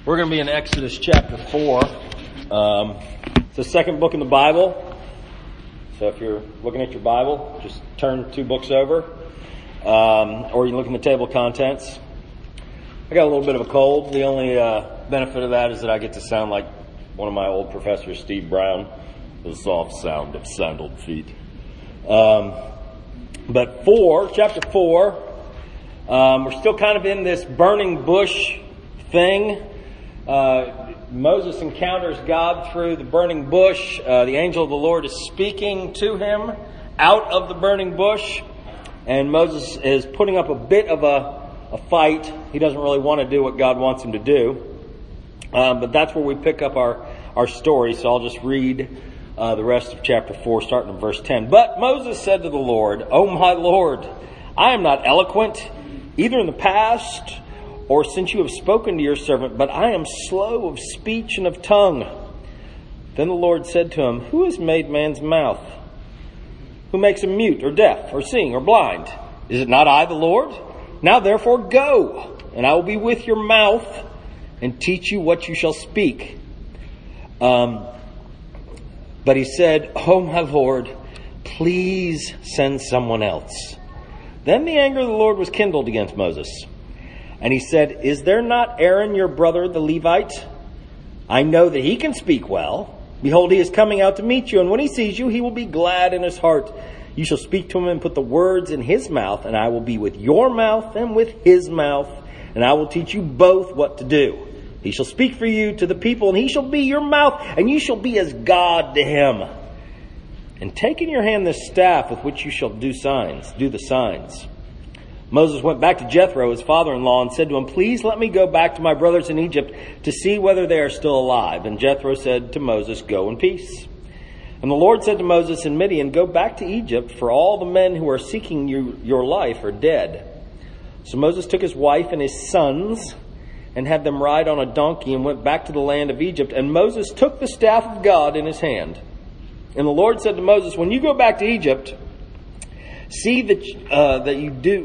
We're going to be in Exodus chapter 4. It's the second book in the Bible. So if you're looking at your Bible, just turn 2 books over. Or you can look in the table of contents. I got a little bit of a cold. The only benefit of that is that I get to sound like one of my old professors, Steve Brown. The soft sound of sandaled feet. But chapter 4, we're still kind of in this burning bush thing. Moses encounters God through the burning bush. The angel of the Lord is speaking to him out of the burning bush. And Moses is putting up a bit of a fight. He doesn't really want to do what God wants him to do. But that's where we pick up our story. So I'll just read the rest of chapter 4, starting in verse 10. But Moses said to the Lord, "O my Lord, I am not eloquent, either in the past or since you have spoken to your servant, but I am slow of speech and of tongue." Then the Lord said to him, "Who has made man's mouth? Who makes him mute or deaf or seeing or blind? Is it not I, the Lord? Now therefore go, and I will be with your mouth and teach you what you shall speak." But he said, "Oh my Lord, please send someone else." Then the anger of the Lord was kindled against Moses. And he said, "Is there not Aaron your brother, the Levite? I know that he can speak well. Behold, he is coming out to meet you, and when he sees you, he will be glad in his heart. You shall speak to him and put the words in his mouth, and I will be with your mouth and with his mouth, and I will teach you both what to do. He shall speak for you to the people, and he shall be your mouth, and you shall be as God to him. And take in your hand this staff with which you shall do the signs." Moses went back to Jethro, his father-in-law, and said to him, "Please let me go back to my brothers in Egypt to see whether they are still alive." And Jethro said to Moses, "Go in peace." And the Lord said to Moses in Midian, "Go back to Egypt, for all the men who are seeking your life are dead." So Moses took his wife and his sons and had them ride on a donkey and went back to the land of Egypt. And Moses took the staff of God in his hand. And the Lord said to Moses, "When you go back to Egypt, see that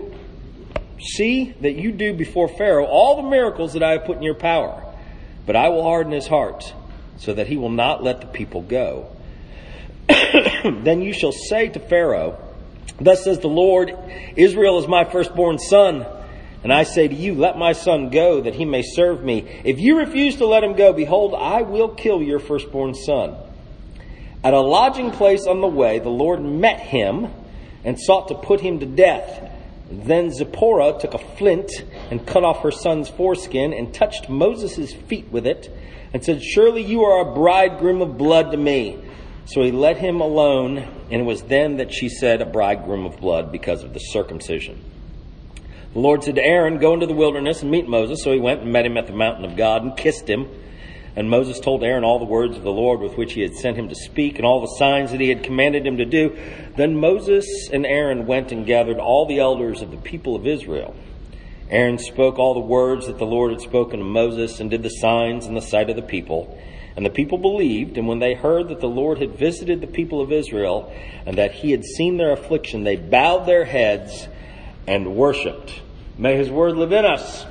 you do before Pharaoh all the miracles that I have put in your power. But I will harden his heart, so that he will not let the people go. Then you shall say to Pharaoh, 'Thus says the Lord, Israel is my firstborn son. And I say to you, let my son go, that he may serve me. If you refuse to let him go, behold, I will kill your firstborn son.' At a lodging place on the way, the Lord met him and sought to put him to death. Then Zipporah took a flint and cut off her son's foreskin and touched Moses' feet with it and said, 'Surely you are a bridegroom of blood to me.' So he let him alone, and it was then that she said, 'a bridegroom of blood,' because of the circumcision. The Lord said to Aaron, 'Go into the wilderness and meet Moses.' So he went and met him at the mountain of God and kissed him. And Moses told Aaron all the words of the Lord with which he had sent him to speak and all the signs that he had commanded him to do. Then Moses and Aaron went and gathered all the elders of the people of Israel. Aaron spoke all the words that the Lord had spoken to Moses and did the signs in the sight of the people. And the people believed, and when they heard that the Lord had visited the people of Israel and that he had seen their affliction, they bowed their heads and worshipped. May his word live in us.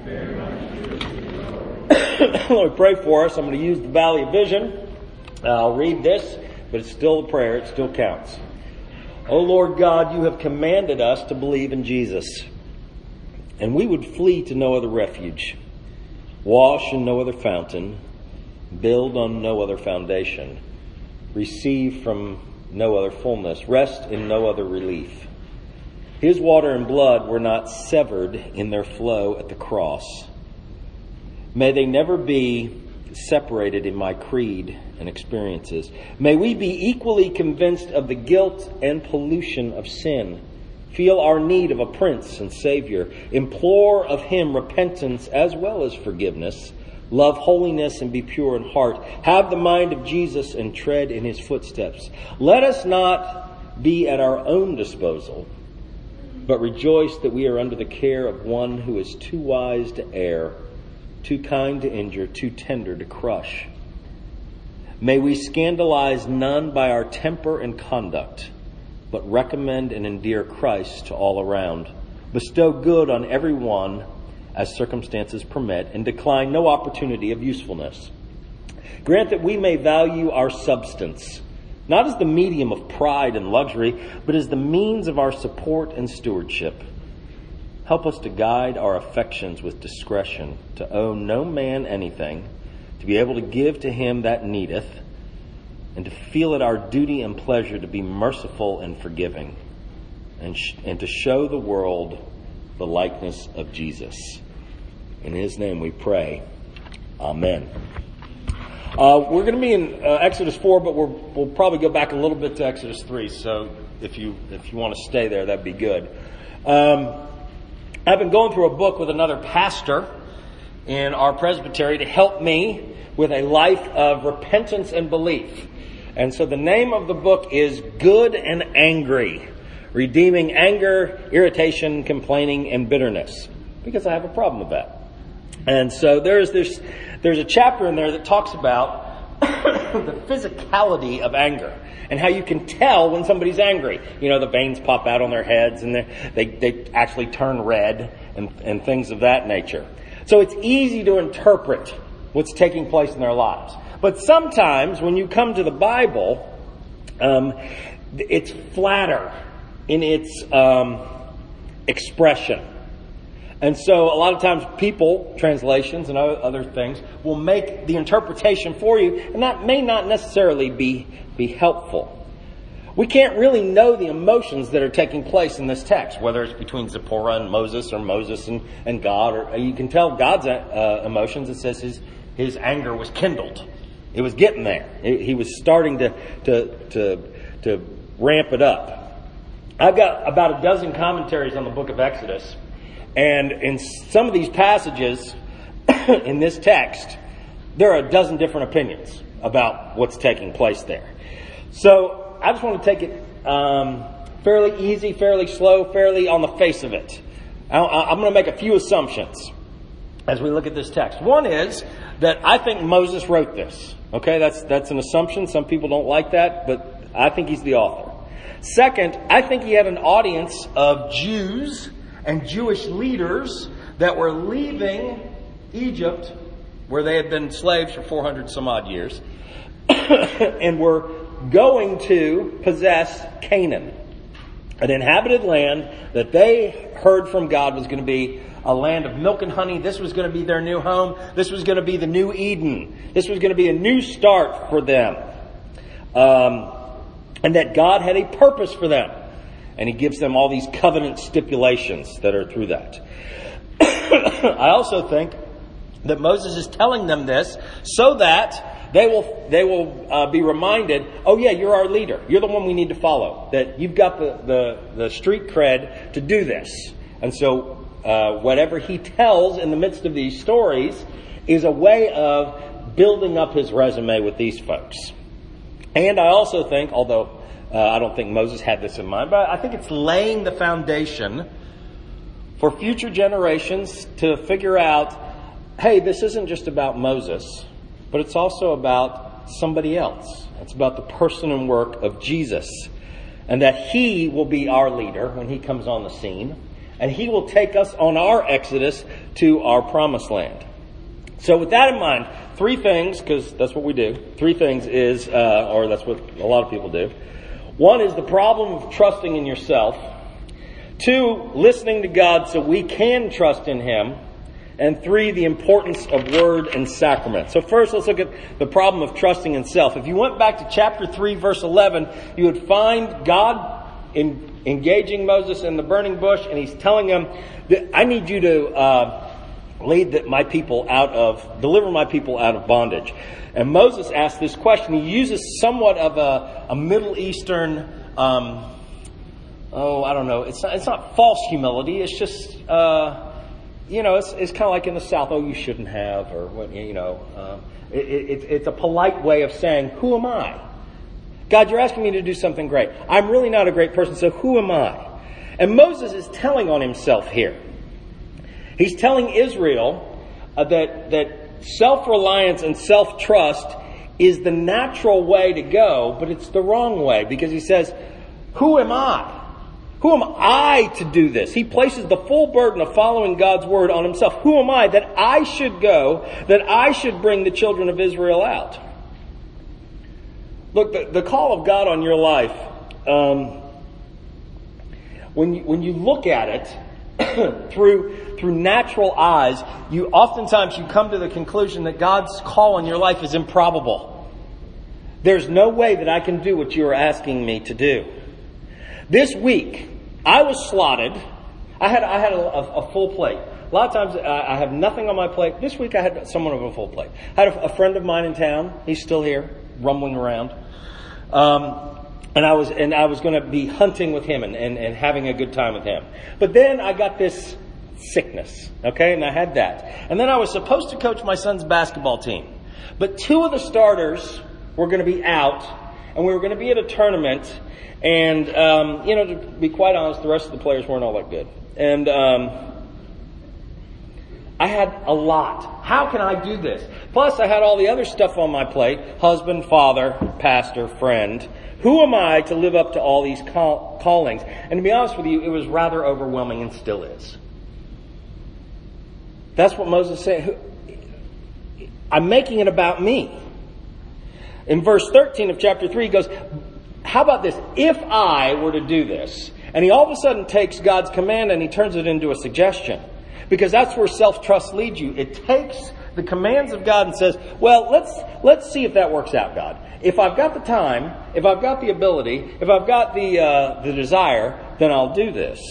Lord, pray for us. I'm going to use the Valley of Vision. I'll read this, but it's still a prayer. It still counts. O Lord God, you have commanded us to believe in Jesus, and we would flee to no other refuge, wash in no other fountain, build on no other foundation, receive from no other fullness, rest in no other relief. His water and blood were not severed in their flow at the cross. May they never be separated in my creed and experiences. May we be equally convinced of the guilt and pollution of sin, feel our need of a Prince and Savior, implore of him repentance as well as forgiveness, love holiness and be pure in heart, have the mind of Jesus and tread in his footsteps. Let us not be at our own disposal, but rejoice that we are under the care of one who is too wise to err, too kind to injure, too tender to crush. May we scandalize none by our temper and conduct, but recommend and endear Christ to all around. Bestow good on every one as circumstances permit, and decline no opportunity of usefulness. Grant that we may value our substance, not as the medium of pride and luxury, but as the means of our support and stewardship. Help us to guide our affections with discretion, to owe no man anything, to be able to give to him that needeth, and to feel it our duty and pleasure to be merciful and forgiving, and to show the world the likeness of Jesus. In his name we pray. Amen. We're going to be in Exodus 4, but we'll probably go back a little bit to Exodus 3. So if you want to stay there, that'd be good. I've been going through a book with another pastor in our presbytery to help me with a life of repentance and belief. And so the name of the book is Good and Angry: Redeeming Anger, Irritation, Complaining, and Bitterness. Because I have a problem with that. And so there's a chapter in there that talks about the physicality of anger and how you can tell when somebody's angry. You know, the veins pop out on their heads and they actually turn red and things of that nature. So it's easy to interpret what's taking place in their lives. But sometimes when you come to the Bible, it's flatter in its expression. And so a lot of times people, translations and other things, will make the interpretation for you, and that may not necessarily be helpful. We can't really know the emotions that are taking place in this text, whether it's between Zipporah and Moses, or Moses and God, or you can tell God's emotions. It says his anger was kindled. It was getting there. He was starting to ramp it up. I've got about a dozen commentaries on the book of Exodus. And in some of these passages in this text, there are a dozen different opinions about what's taking place there. So I just want to take it fairly easy, fairly slow, fairly on the face of it. I'm going to make a few assumptions as we look at this text. One is that I think Moses wrote this. Okay, that's an assumption. Some people don't like that, but I think he's the author. Second, I think he had an audience of Jews and Jewish leaders that were leaving Egypt, where they had been slaves for 400 some odd years, and were going to possess Canaan, an inhabited land that they heard from God was going to be a land of milk and honey. This was going to be their new home. This was going to be the new Eden. This was going to be a new start for them. And that God had a purpose for them. And he gives them all these covenant stipulations that are through that. I also think that Moses is telling them this so that they will be reminded, oh yeah, you're our leader. You're the one we need to follow. That you've got the street cred to do this. And so whatever he tells in the midst of these stories is a way of building up his resume with these folks. And I also think, although I don't think Moses had this in mind, but I think it's laying the foundation for future generations to figure out, hey, this isn't just about Moses, but it's also about somebody else. It's about the person and work of Jesus. And that he will be our leader when he comes on the scene. And he will take us on our exodus to our promised land. So with that in mind, three things, because that's what we do. Three things is, or that's what a lot of people do. One is the problem of trusting in yourself. Two, listening to God so we can trust in him. And three, the importance of word and sacrament. So first, let's look at the problem of trusting in self. If you went back to chapter 3, verse 11, you would find God engaging Moses in the burning bush, and he's telling him that I need you to deliver my people out of bondage. And Moses asks this question. He uses somewhat of a Middle Eastern, I don't know. It's not false humility. It's just, it's kind of like in the South. Oh, you shouldn't have, or what, it's a polite way of saying, who am I? God, you're asking me to do something great. I'm really not a great person, so who am I? And Moses is telling on himself here. He's telling Israel that self-reliance and self-trust is the natural way to go, but it's the wrong way, because he says, who am I? Who am I to do this? He places the full burden of following God's word on himself. Who am I that I should go, that I should bring the children of Israel out? Look, the call of God on your life, when you look at it through natural eyes, oftentimes you come to the conclusion that God's call on your life is improbable. There's no way that I can do what you are asking me to do. This week, I was slotted. I had a full plate. A lot of times I have nothing on my plate. This week I had somewhat of a full plate. I had a friend of mine in town. He's still here, rumbling around. And I was going to be hunting with him and having a good time with him. But then I got this sickness, okay? And I had that. And then I was supposed to coach my son's basketball team. But 2 of the starters were going to be out, and we were going to be at a tournament. And, to be quite honest, the rest of the players weren't all that good. And I had a lot. How can I do this? Plus, I had all the other stuff on my plate. Husband, father, pastor, friend. Who am I to live up to all these callings? And to be honest with you, it was rather overwhelming and still is. That's what Moses said. I'm making it about me. In verse 13 of chapter 3, he goes, how about this? If I were to do this, and he all of a sudden takes God's command and he turns it into a suggestion. Because that's where self-trust leads you. It takes the commands of God and says, well, let's see if that works out, God. If I've got the time, if I've got the ability, if I've got the desire, then I'll do this.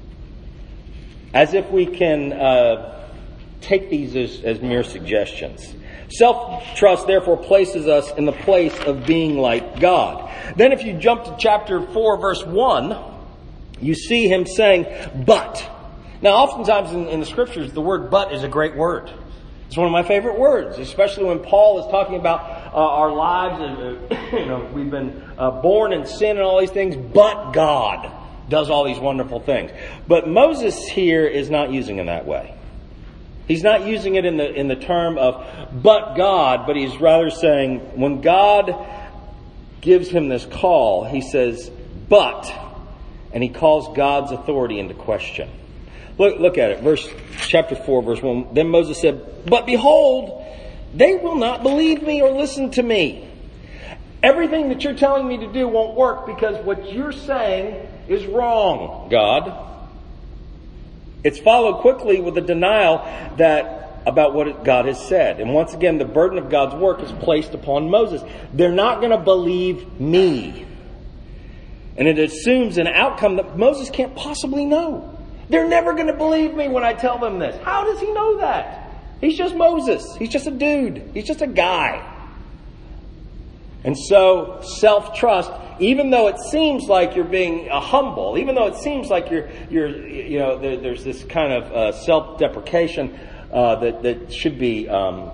As if we can take these as mere suggestions. Self-trust, therefore, places us in the place of being like God. Then if you jump to chapter 4, verse 1, you see him saying, but. Now, oftentimes in the scriptures, the word but is a great word. It's one of my favorite words, especially when Paul is talking about our lives. We've been born in sin and all these things, but God does all these wonderful things. But Moses here is not using it that way. He's not using it in the term of but God, but he's rather saying when God gives him this call, he says but, and he calls God's authority into question. Look at it, chapter 4, verse 1. Then Moses said, but behold, they will not believe me or listen to me. Everything that you're telling me to do won't work because what you're saying is wrong, God. It's followed quickly with a denial about what God has said. And once again, the burden of God's work is placed upon Moses. They're not going to believe me. And it assumes an outcome that Moses can't possibly know. They're never going to believe me when I tell them this. How does he know that? He's just Moses. He's just a dude. He's just a guy. And so, self-trust, even though it seems like you're being humble, even though it seems like there's this kind of self-deprecation that should be a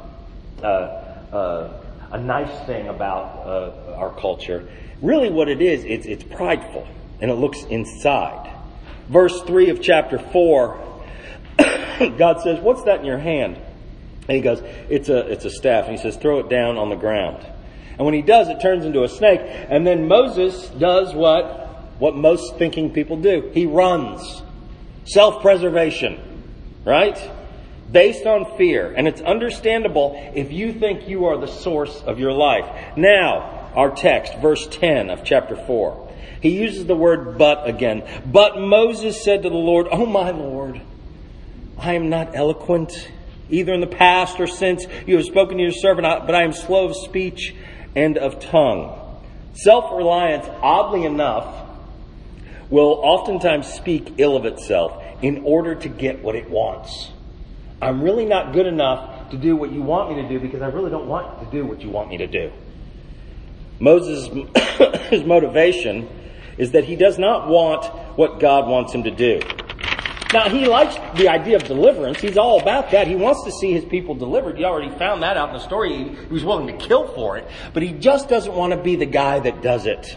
nice thing about our culture. Really, what it is, it's prideful, and it looks inside. Verse 3 of chapter 4, God says, "What's that in your hand?" And he goes, "It's a staff." And he says, "Throw it down on the ground." And when he does, it turns into a snake. And then Moses does what most thinking people do. He runs. Self-preservation. Right? Based on fear. And it's understandable if you think you are the source of your life. Now, our text, verse 10 of chapter 4. He uses the word but again. But Moses said to the Lord, "Oh my Lord, I am not eloquent, either in the past or since you have spoken to your servant, but I am slow of speech and of tongue." Self-reliance, oddly enough, will oftentimes speak ill of itself in order to get what it wants. I'm really not good enough to do what you want me to do because I really don't want to do what you want me to do. Moses' motivation is that he does not want what God wants him to do. Now, he likes the idea of deliverance. He's all about that. He wants to see his people delivered. You already found that out in the story. He was willing to kill for it. But he just doesn't want to be the guy that does it.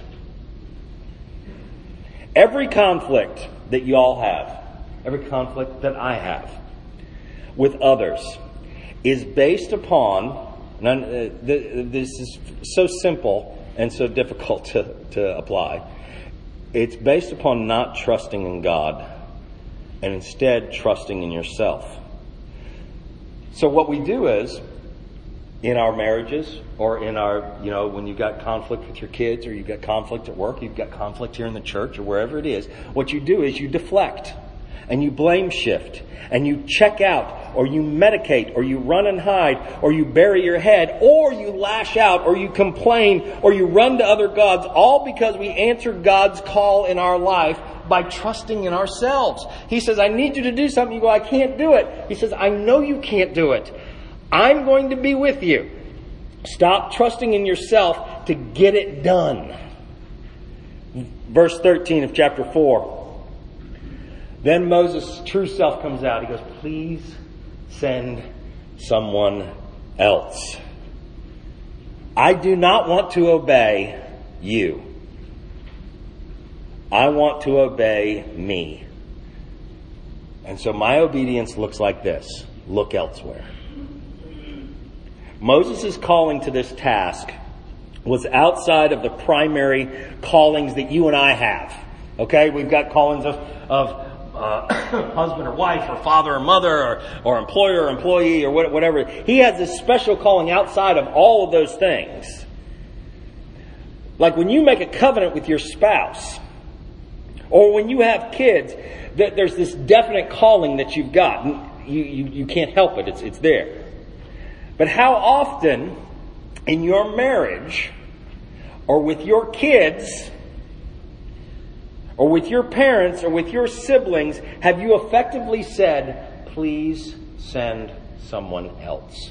Every conflict that you all have, every conflict that I have with others is based upon, this is so simple and so difficult to apply, It's based upon not trusting in God and instead trusting in yourself. So what we do is, in our marriages or in our, when you've got conflict with your kids or you've got conflict at work, you've got conflict here in the church or wherever it is, what you do is you deflect and you blame shift and you check out or you medicate or you run and hide or you bury your head or you lash out or you complain or you run to other gods, all because we answered God's call in our life by trusting in ourselves. He says, I need you to do something. You go, I can't do it. He says, I know you can't do it. I'm going to be with you. Stop trusting in yourself to get it done. Verse 13 of chapter 4. Then Moses' true self comes out. He goes, please send someone else. I do not want to obey you. I want to obey me. And so my obedience looks like this. Look elsewhere. Moses' calling to this task was outside of the primary callings that you and I have. Okay? We've got callings of husband or wife or father or mother or employer or employee or whatever. He has this special calling outside of all of those things. Like when you make a covenant with your spouse or when you have kids, there's this definite calling that you've got. You can't help it. It's there. But how often in your marriage or with your kids or with your parents or with your siblings have you effectively said, please send someone else?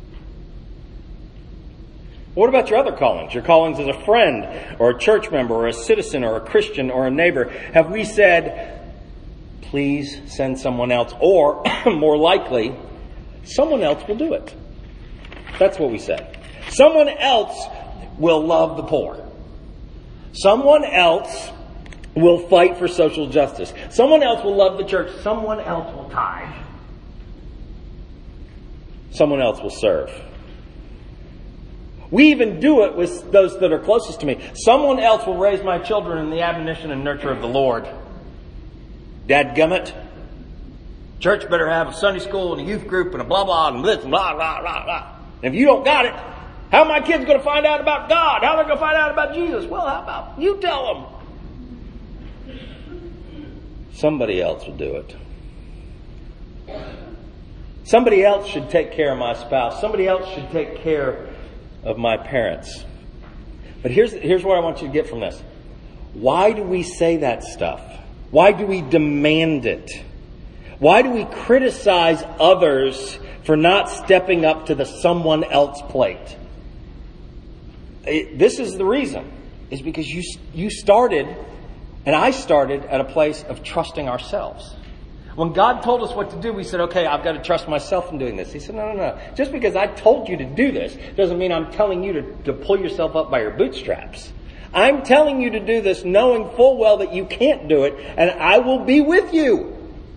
What about your other callings? Your callings as a friend or a church member or a citizen or a Christian or a neighbor. Have we said, please send someone else? Or, more likely, someone else will do it. That's what we say. Someone else will love the poor. Someone else will fight for social justice. Someone else will love the church. Someone else will tithe. Someone else will serve. We even do it with those that are closest to me. Someone else will raise my children in the admonition and nurture of the Lord. Dadgummit. Church better have a Sunday school and a youth group and a blah blah and this and blah blah blah blah. And if you don't got it, how are my kids going to find out about God? How are they going to find out about Jesus? Well, how about you tell them? Somebody else will do it. Somebody else should take care of my spouse. Somebody else should take care of my parents. But here's what I want you to get from this. Why do we say that stuff? Why do we demand it? Why do we criticize others for not stepping up to the someone else plate? This is the reason. Is because you started, and I started at a place of trusting ourselves. When God told us what to do, we said, okay, I've got to trust myself in doing this. He said, no. Just because I told you to do this doesn't mean I'm telling you to pull yourself up by your bootstraps. I'm telling you to do this knowing full well that you can't do it, and I will be with you.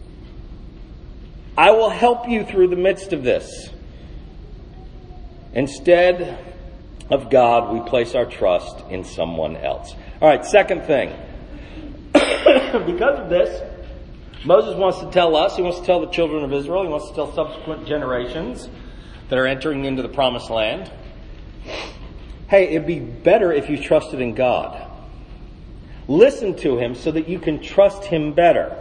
I will help you through the midst of this. Instead of God, we place our trust in someone else. All right, second thing. Because of this, Moses wants to tell us, he wants to tell the children of Israel, he wants to tell subsequent generations that are entering into the promised land, hey, it'd be better if you trusted in God. Listen to him so that you can trust him better.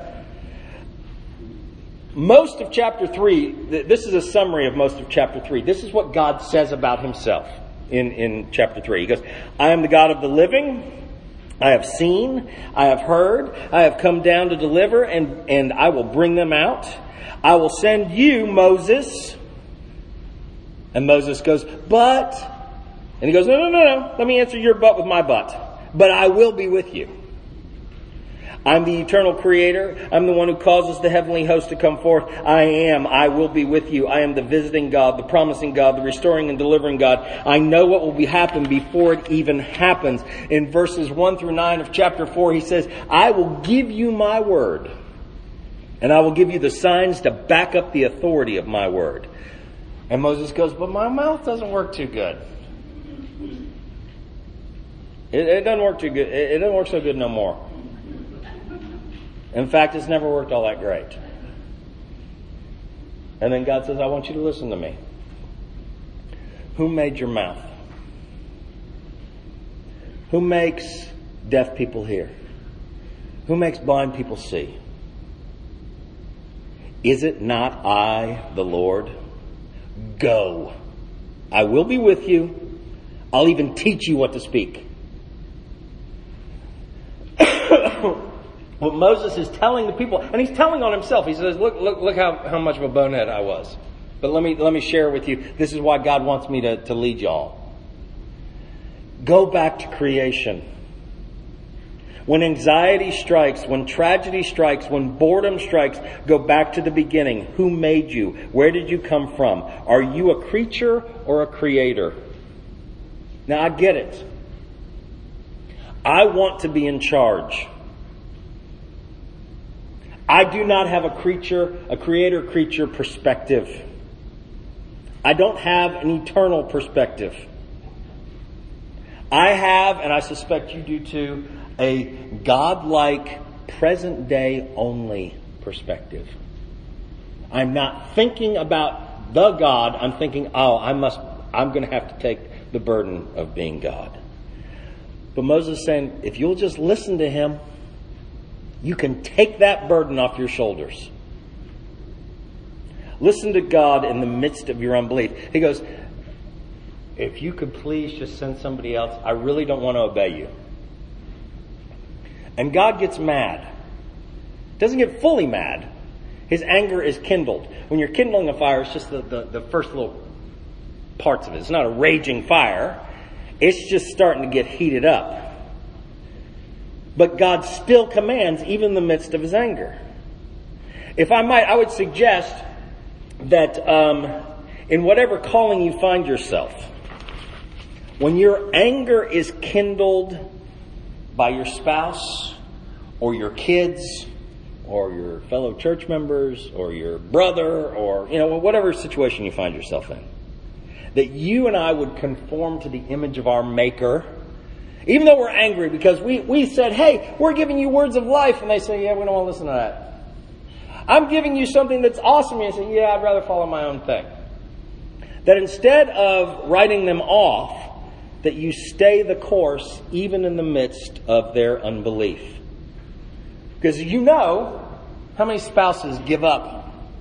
Most of chapter 3, this is a summary of most of chapter 3. This is what God says about himself in chapter 3. He goes, I am the God of the living. I have seen, I have heard, I have come down to deliver, and I will bring them out. I will send you, Moses. And Moses goes, but, and he goes, no, let me answer your but with my but. But I will be with you. I'm the eternal creator. I'm the one who causes the heavenly host to come forth. I will be with you. I am the visiting God, the promising God, the restoring and delivering God. I know what will happen before it even happens. In verses 1 through 9 of chapter 4, he says, I will give you my word. And I will give you the signs to back up the authority of my word. And Moses goes, but my mouth doesn't work too good. It doesn't work too good. It doesn't work so good no more. In fact, it's never worked all that great. And then God says, I want you to listen to me. Who made your mouth? Who makes deaf people hear? Who makes blind people see? Is it not I, the Lord? Go. I will be with you. I'll even teach you what to speak. What Moses is telling the people, and he's telling on himself. He says, look how much of a bonehead I was. But let me share with you. This is why God wants me to lead y'all. Go back to creation. When anxiety strikes, when tragedy strikes, when boredom strikes, go back to the beginning. Who made you? Where did you come from? Are you a creature or a creator? Now I get it. I want to be in charge. I do not have a creator-creature perspective. I don't have an eternal perspective. I have, and I suspect you do too, a God-like, present-day only perspective. I'm not thinking about the God. I'm thinking, I'm going to have to take the burden of being God. But Moses is saying, if you'll just listen to him, you can take that burden off your shoulders. Listen to God in the midst of your unbelief. He goes, if you could please just send somebody else, I really don't want to obey you. And God gets mad. Doesn't get fully mad. His anger is kindled. When you're kindling a fire, it's just the first little parts of it. It's not a raging fire. It's just starting to get heated up. But God still commands even in the midst of his anger. If I might, I would suggest that in whatever calling you find yourself, when your anger is kindled by your spouse or your kids or your fellow church members or your brother or, whatever situation you find yourself in, that you and I would conform to the image of our Maker. Even though we're angry because we said, hey, we're giving you words of life. And they say, yeah, we don't want to listen to that. I'm giving you something that's awesome. And you say, yeah, I'd rather follow my own thing. That instead of writing them off, that you stay the course even in the midst of their unbelief. Because you know how many spouses give up.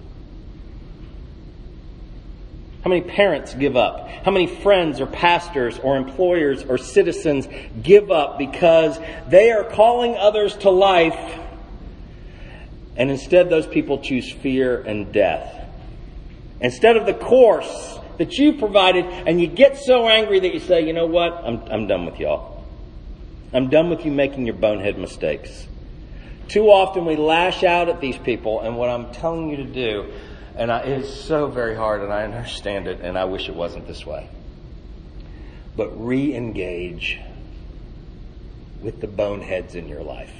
How many parents give up? How many friends or pastors or employers or citizens give up because they are calling others to life, and instead those people choose fear and death. Instead of the course that you provided, and you get so angry that you say, you know what, I'm done with y'all. I'm done with you making your bonehead mistakes. Too often we lash out at these people, and what I'm telling you to do, and it is so very hard, and I understand it, and I wish it wasn't this way. But re-engage with the boneheads in your life.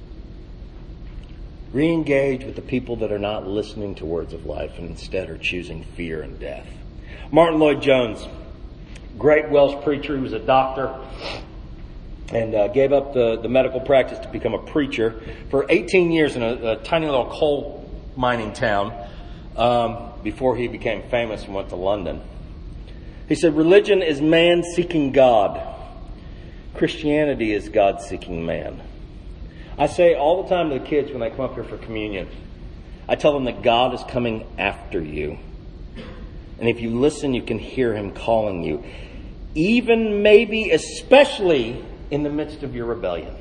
Re-engage with the people that are not listening to words of life and instead are choosing fear and death. Martin Lloyd-Jones, great Welsh preacher. He was a doctor and gave up the medical practice to become a preacher for 18 years in a tiny little coal mining town. Before he became famous and went to London. He said, religion is man seeking God. Christianity is God seeking man. I say all the time to the kids when they come up here for communion, I tell them that God is coming after you. And if you listen, you can hear him calling you. Even maybe especially in the midst of your rebellion.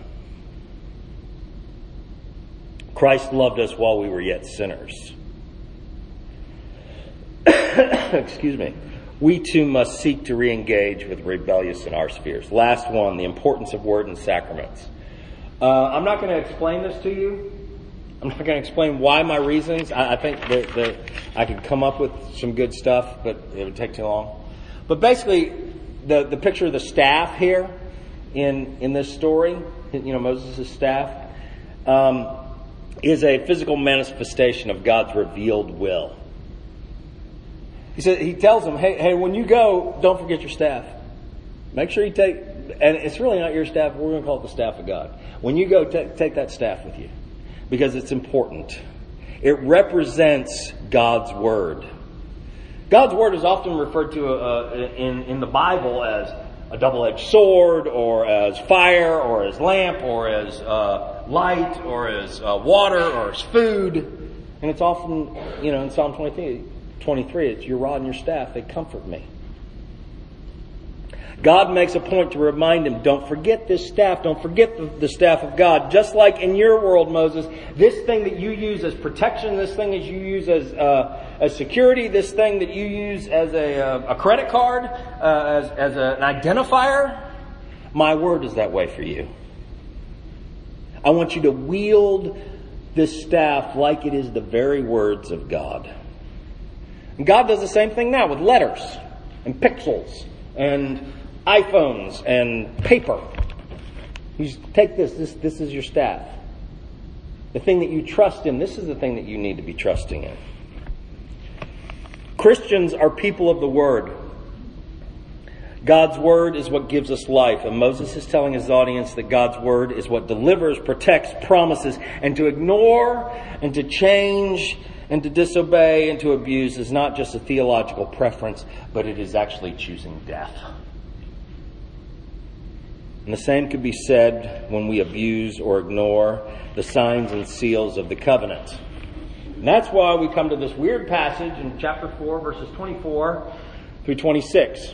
Christ loved us while we were yet sinners. Excuse me. We too must seek to re-engage with rebellious in our spheres. Last one, the importance of word and sacraments. I'm not going to explain this to you. I'm not going to explain why my reasons. I think that I could come up with some good stuff, but it would take too long. But basically, the picture of the staff here in this story, Moses' staff, is a physical manifestation of God's revealed will. He tells them, hey, when you go, don't forget your staff. Make sure you take, and it's really not your staff. We're going to call it the staff of God. When you go, take that staff with you. because it's important. It represents God's Word. God's Word is often referred to in the Bible as a double-edged sword, or as fire, or as lamp, or as light, or as water, or as food. And it's often, in Psalm 23, it's your rod and your staff, they comfort me. God makes a point to remind him, don't forget this staff, don't forget the staff of God. Just like in your world, Moses, this thing that you use as protection, this thing that you use as security, this thing that you use as a credit card, as an identifier, my word is that way for you. I want you to wield this staff like it is the very words of God. And God does the same thing now with letters and pixels and iPhones and paper. You take this is your staff. The thing that you trust in, this is the thing that you need to be trusting in. Christians are people of the Word. God's Word is what gives us life. And Moses is telling his audience that God's Word is what delivers, protects, promises. And to ignore and to change and to disobey and to abuse is not just a theological preference, but it is actually choosing death. And the same could be said when we abuse or ignore the signs and seals of the covenant. And that's why we come to this weird passage in chapter 4, verses 24 through 26,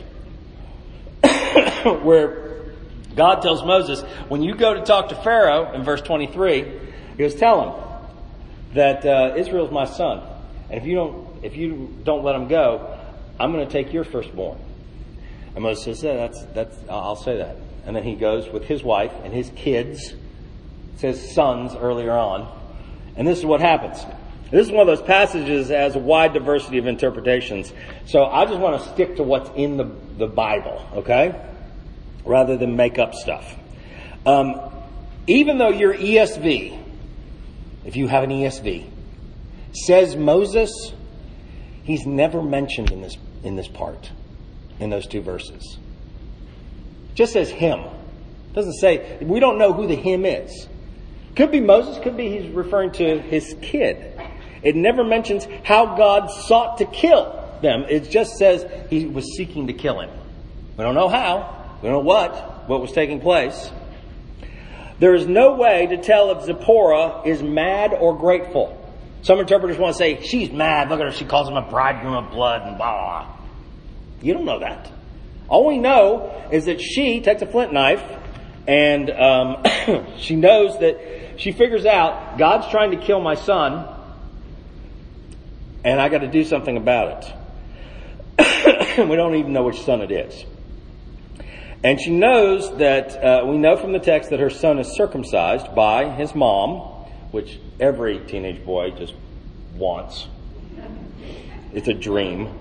where God tells Moses, when you go to talk to Pharaoh, in verse 23, he goes, tell him that Israel's my son. And if you don't let him go, I'm going to take your firstborn. And Moses says, I'll say that. And then he goes with his wife and his kids. It says sons earlier on. And this is what happens. This is one of those passages that has a wide diversity of interpretations. So I just want to stick to what's in the Bible, okay? Rather than make up stuff. Even though your ESV, if you have an ESV, says Moses, he's never mentioned in this part, in those two verses. It just says him. It doesn't say, we don't know who the him is. Could be Moses, could be he's referring to his kid. It never mentions how God sought to kill them. It just says he was seeking to kill him. We don't know how. We don't know what was taking place. There is no way to tell if Zipporah is mad or grateful. Some interpreters want to say, she's mad. Look at her. She calls him a bridegroom of blood and blah, blah, blah. You don't know that. All we know is that she takes a flint knife and she knows that she figures out God's trying to kill my son and I got to do something about it. We don't even know which son it is. And she knows that, we know from the text that her son is circumcised by his mom, which every teenage boy just wants. It's a dream.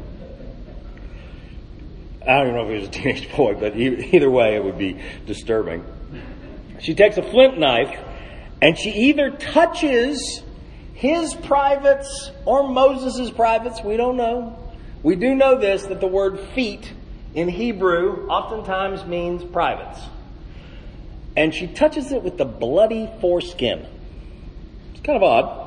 I don't even know if he was a teenage boy, but either way it would be disturbing. She takes a flint knife and she either touches his privates or Moses' privates. We don't know. We do know this, that the word feet in Hebrew oftentimes means privates. And she touches it with the bloody foreskin. It's kind of odd.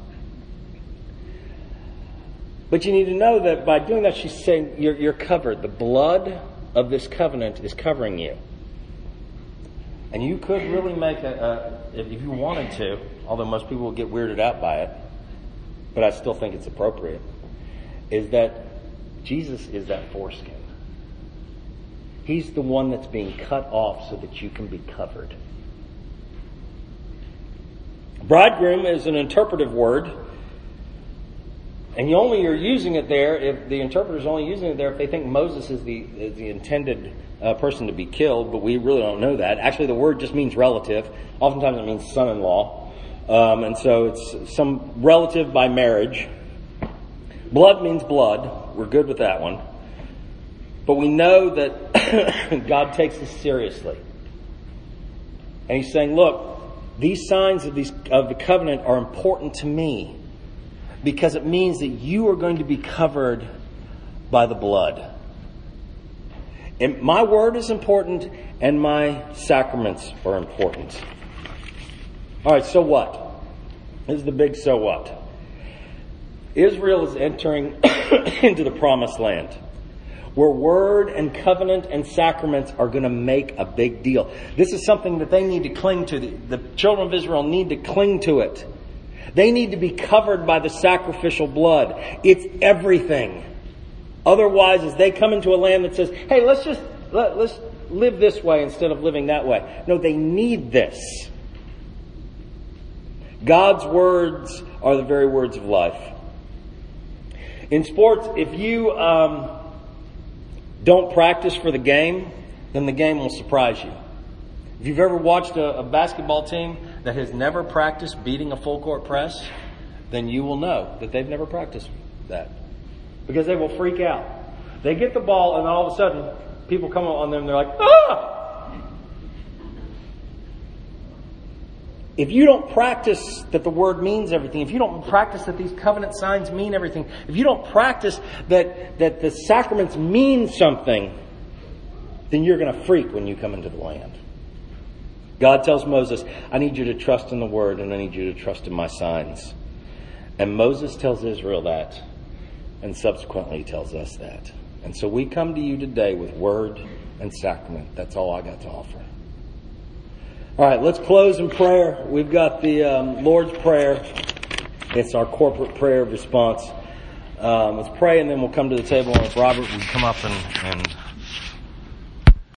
But you need to know that by doing that, she's saying you're covered. The blood of this covenant is covering you. And you could really make if you wanted to, although most people will get weirded out by it, but I still think it's appropriate, is that Jesus is that foreskin. He's the one that's being cut off so that you can be covered. Bridegroom is an interpretive word. And you only are using it there if the interpreter's only using it there if they think Moses is the intended person to be killed, but we really don't know that. Actually, the word just means relative. Oftentimes it means son-in-law. And so it's some relative by marriage. Blood means blood. We're good with that one. But we know that God takes this seriously. And he's saying, look, these signs of the covenant are important to me, because it means that you are going to be covered by the blood. And my word is important, and my sacraments are important. All right, so what? This is the big so what. Israel is entering into the promised land, where word and covenant and sacraments are going to make a big deal. This is something that they need to cling to. The children of Israel need to cling to it. They need to be covered by the sacrificial blood. It's everything. Otherwise, as they come into a land that says, hey, let's live this way instead of living that way. No, they need this. God's words are the very words of life. In sports, if you don't practice for the game, then the game will surprise you. If you've ever watched a basketball team that has never practiced beating a full court press, then you will know that they've never practiced that. Because they will freak out. They get the ball and all of a sudden people come on them and they're like, ah! If you don't practice that the word means everything, if you don't practice that these covenant signs mean everything, if you don't practice that the sacraments mean something, then you're going to freak when you come into the land. God tells Moses, I need you to trust in the word and I need you to trust in my signs. And Moses tells Israel that, and subsequently he tells us that. And so we come to you today with word and sacrament. That's all I got to offer. All right, let's close in prayer. We've got the Lord's Prayer. It's our corporate prayer of response. Let's pray and then we'll come to the table. And if Robert would come up and